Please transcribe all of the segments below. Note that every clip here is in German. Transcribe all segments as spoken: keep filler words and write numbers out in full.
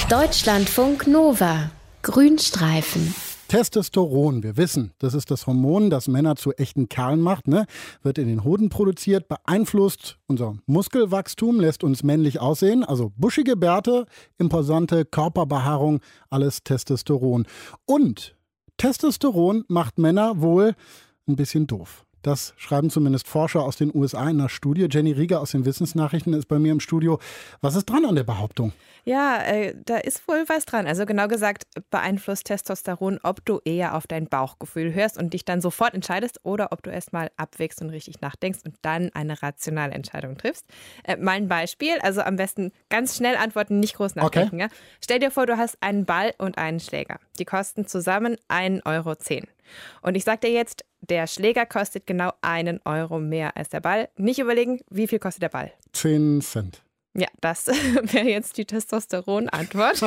Deutschlandfunk Nova. Grünstreifen. Testosteron, wir wissen, das ist das Hormon, das Männer zu echten Kerlen macht, ne? Wird in den Hoden produziert, beeinflusst unser Muskelwachstum, lässt uns männlich aussehen, also buschige Bärte, imposante Körperbehaarung, alles Testosteron. Und Testosteron macht Männer wohl ein bisschen doof. Das schreiben zumindest Forscher aus den U S A in einer Studie. Jenny Rieger aus den Wissensnachrichten ist bei mir im Studio. Was ist dran an der Behauptung? Ja, äh, da ist wohl was dran. Also genau gesagt beeinflusst Testosteron, ob du eher auf dein Bauchgefühl hörst und dich dann sofort entscheidest oder ob du erst mal abwägst und richtig nachdenkst und dann eine rationale Entscheidung triffst. Äh, mal ein Beispiel, also am besten ganz schnell antworten, nicht groß nachdenken. Okay. Ja? Stell dir vor, du hast einen Ball und einen Schläger. Die kosten zusammen ein Euro zehn. Und ich sag dir jetzt, der Schläger kostet genau einen Euro mehr als der Ball. Nicht überlegen, wie viel kostet der Ball? Zehn Cent. Ja, das wäre jetzt die Testosteron-Antwort.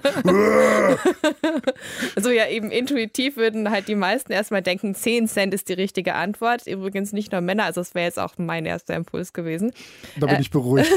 Also ja, eben intuitiv würden halt die meisten erstmal denken, zehn Cent ist die richtige Antwort. Übrigens nicht nur Männer, also das wäre jetzt auch mein erster Impuls gewesen. Da bin äh, ich beruhigt.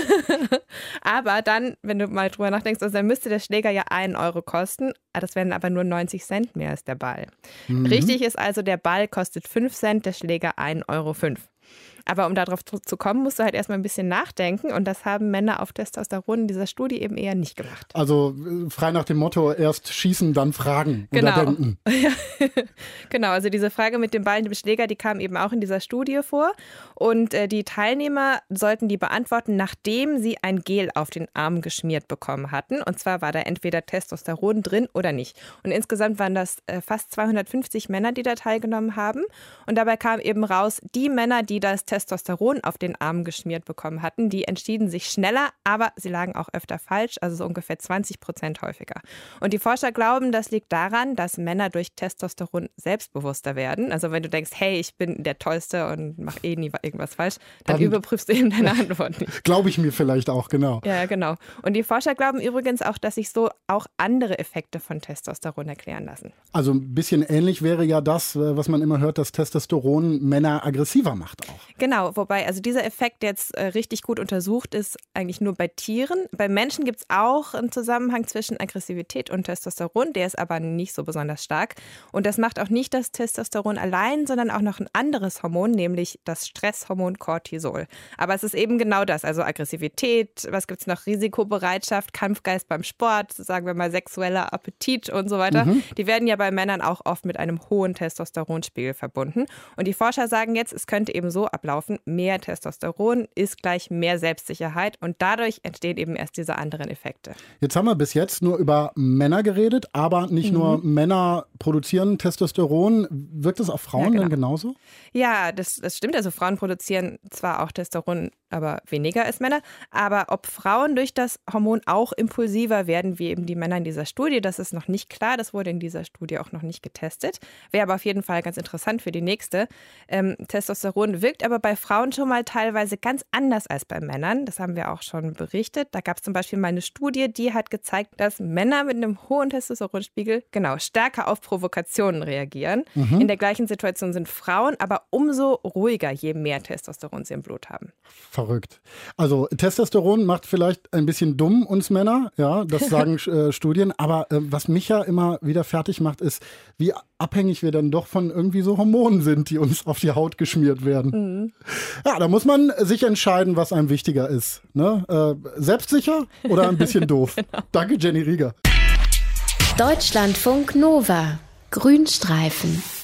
Aber dann, wenn du mal drüber nachdenkst, also dann müsste der Schläger ja einen Euro kosten. Das wären aber nur neunzig Cent mehr als der Ball. Mhm. Richtig ist also, der Ball kostet fünf Cent, der Schläger ein Euro fünf. Aber um darauf zu kommen, musst du halt erstmal ein bisschen nachdenken. Und das haben Männer auf Testosteron in dieser Studie eben eher nicht gemacht. Also frei nach dem Motto, erst schießen, dann fragen genau. oder denken. Ja. Genau, also diese Frage mit dem Ball und dem Schläger, die kam eben auch in dieser Studie vor. Und äh, die Teilnehmer sollten die beantworten, nachdem sie ein Gel auf den Arm geschmiert bekommen hatten. Und zwar war da entweder Testosteron drin oder nicht. Und insgesamt waren das äh, fast zweihundertfünfzig Männer, die da teilgenommen haben. Und dabei kam eben raus, die Männer, die das Testosteron auf den Arm geschmiert bekommen hatten, die entschieden sich schneller, aber sie lagen auch öfter falsch, also so ungefähr zwanzig Prozent häufiger. Und die Forscher glauben, das liegt daran, dass Männer durch Testosteron selbstbewusster werden. Also wenn du denkst, hey, ich bin der Tollste und mache eh nie irgendwas falsch, dann, dann überprüfst du eben deine Antwort nicht. Glaube ich mir vielleicht auch, genau. Ja, genau. Und die Forscher glauben übrigens auch, dass sich so auch andere Effekte von Testosteron erklären lassen. Also ein bisschen ähnlich wäre ja das, was man immer hört, dass Testosteron Männer aggressiver macht auch. Genau, wobei also dieser Effekt jetzt äh, richtig gut untersucht ist, eigentlich nur bei Tieren. Bei Menschen gibt es auch einen Zusammenhang zwischen Aggressivität und Testosteron, der ist aber nicht so besonders stark. Und das macht auch nicht das Testosteron allein, sondern auch noch ein anderes Hormon, nämlich das Stresshormon Cortisol. Aber es ist eben genau das, also Aggressivität, was gibt es noch, Risikobereitschaft, Kampfgeist beim Sport, sagen wir mal sexueller Appetit und so weiter. Mhm. Die werden ja bei Männern auch oft mit einem hohen Testosteronspiegel verbunden. Und die Forscher sagen jetzt, es könnte eben so ablaufen, mehr Testosteron ist gleich mehr Selbstsicherheit und dadurch entstehen eben erst diese anderen Effekte. Jetzt haben wir bis jetzt nur über Männer geredet, aber nicht mhm. nur Männer produzieren Testosteron. Wirkt das auf Frauen ja, genau. denn genauso? Ja, das, das stimmt. Also Frauen produzieren zwar auch Testosteron, aber weniger als Männer. Aber ob Frauen durch das Hormon auch impulsiver werden, wie eben die Männer in dieser Studie, das ist noch nicht klar. Das wurde in dieser Studie auch noch nicht getestet. Wäre aber auf jeden Fall ganz interessant für die nächste. Ähm, Testosteron wirkt aber bei Frauen schon mal teilweise ganz anders als bei Männern. Das haben wir auch schon berichtet. Da gab es zum Beispiel mal eine Studie, die hat gezeigt, dass Männer mit einem hohen Testosteronspiegel genau stärker auf Provokationen reagieren. Mhm. In der gleichen Situation sind Frauen aber umso ruhiger, je mehr Testosteron sie im Blut haben. Verrückt. Also Testosteron macht vielleicht ein bisschen dumm uns Männer, ja, das sagen äh, Studien. Aber äh, was mich ja immer wieder fertig macht, ist, wie abhängig wir dann doch von irgendwie so Hormonen sind, die uns auf die Haut geschmiert werden. Mhm. Ja, da muss man sich entscheiden, was einem wichtiger ist. Ne? Äh, selbstsicher oder ein bisschen doof? Genau. Danke, Jenny Rieger. Deutschlandfunk Nova. Grünstreifen.